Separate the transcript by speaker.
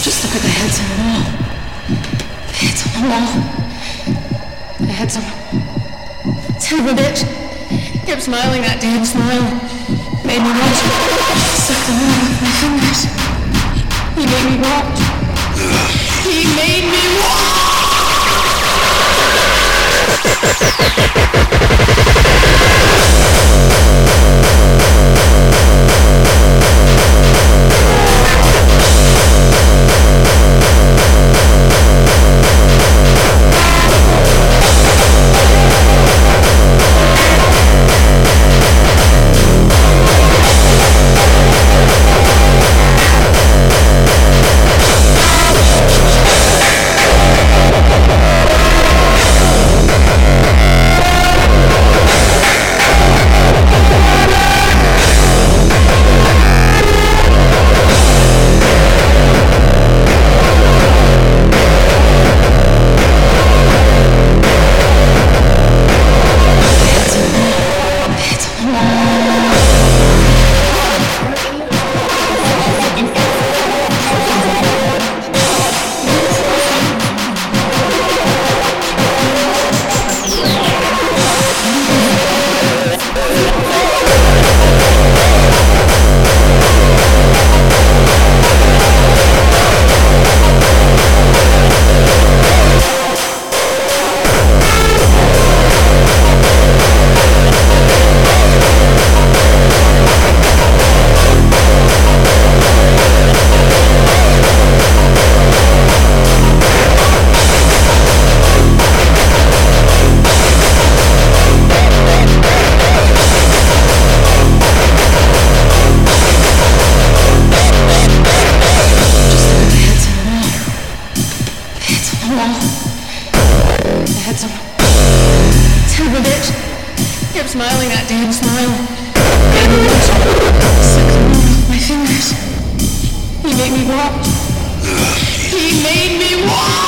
Speaker 1: Just look at the heads on the wall. The heads on the wall. The heads on the... Son of a bitch. Kept smiling that damn smile. Made me watch it. Suck the wind off my fingers. He made me watch. He made me watch! The heads on... Son of a bitch. Kept smiling that damn smile. Made me watch. Suck the wind off my fingers. He made me watch. He made me watch!